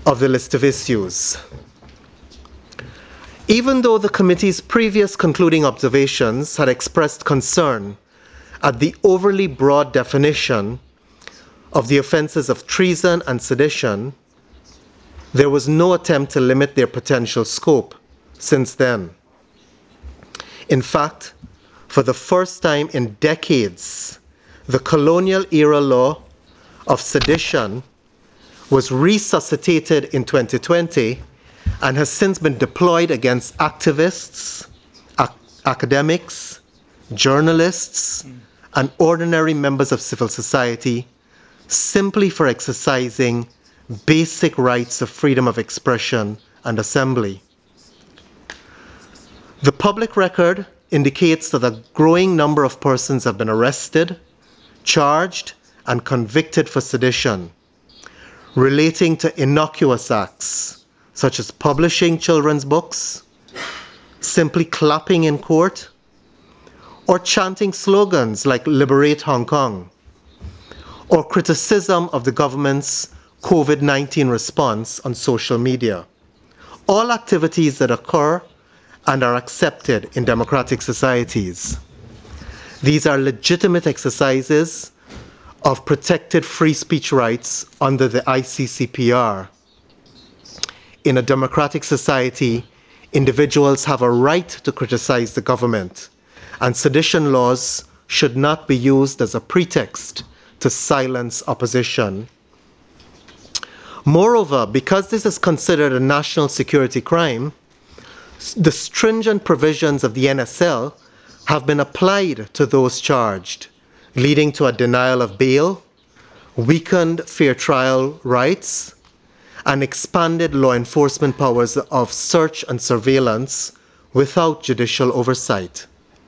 of the list of issues. Even though the committee's previous concluding observations had expressed concern at the overly broad definition of the offences of treason and sedition, there was no attempt to limit their potential scope since then. In fact, for the first time in decades, the colonial-era law of sedition was resuscitated in 2020 and has since been deployed against activists, academics, journalists, and ordinary members of civil society simply for exercising basic rights of freedom of expression and assembly. The public record indicates that a growing number of persons have been arrested, charged, and convicted for sedition, relating to innocuous acts such as publishing children's books, simply clapping in court, or chanting slogans like "Liberate Hong Kong," or criticism of the government's COVID-19 response on social media. All activities that occur and are accepted in democratic societies. These are legitimate exercises of protected free speech rights under the ICCPR. In a democratic society, individuals have a right to criticize the government, and sedition laws should not be used as a pretext to silence opposition. Moreover, because this is considered a national security crime, the stringent provisions of the NSL have been applied to those charged, leading to a denial of bail, weakened fair trial rights, and expanded law enforcement powers of search and surveillance without judicial oversight.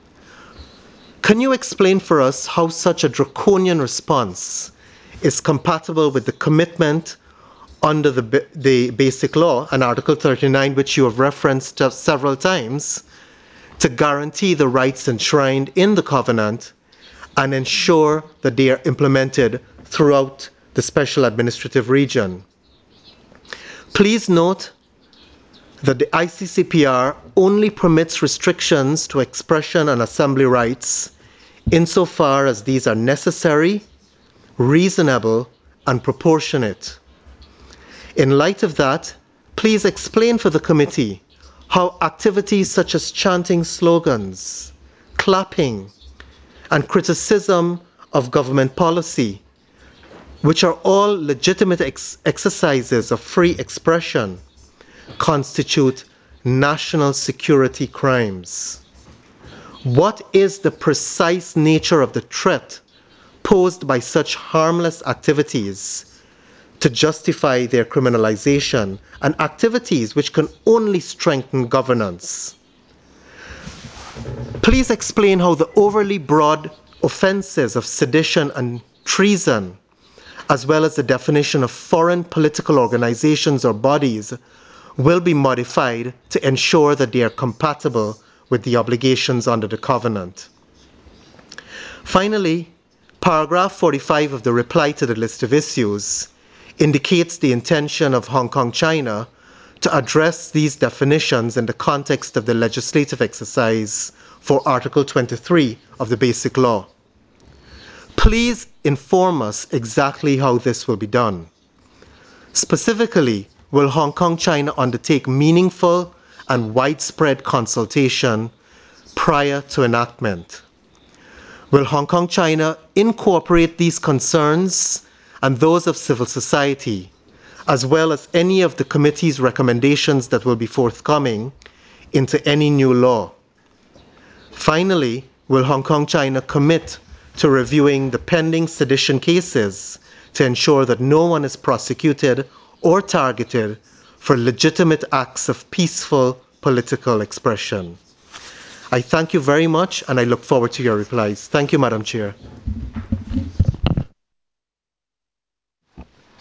Can you explain for us how such a draconian response is compatible with the commitment under the Basic Law and Article 39, which you have referenced several times, to guarantee the rights enshrined in the Covenant and ensure that they are implemented throughout the Special Administrative Region? Please note that the ICCPR only permits restrictions to expression and assembly rights insofar as these are necessary, reasonable, and proportionate. In light of that, please explain for the committee how activities such as chanting slogans, clapping, and criticism of government policy, which are all legitimate exercises of free expression, constitute national security crimes. What is the precise nature of the threat posed by such harmless activities to justify their criminalization, and activities which can only strengthen governance? Please explain how the overly broad offenses of sedition and treason, as well as the definition of foreign political organizations or bodies, will be modified to ensure that they are compatible with the obligations under the Covenant. Finally, paragraph 45 of the reply to the list of issues indicates the intention of Hong Kong, China, to address these definitions in the context of the legislative exercise for Article 23 of the Basic Law. Please inform us exactly how this will be done. Specifically, will Hong Kong, China undertake meaningful and widespread consultation prior to enactment? Will Hong Kong, China incorporate these concerns and those of civil society, as well as any of the committee's recommendations that will be forthcoming, into any new law? Finally, will Hong Kong, China commit to reviewing the pending sedition cases to ensure that no one is prosecuted or targeted for legitimate acts of peaceful political expression? I thank you very much, and I look forward to your replies. Thank you, Madam Chair.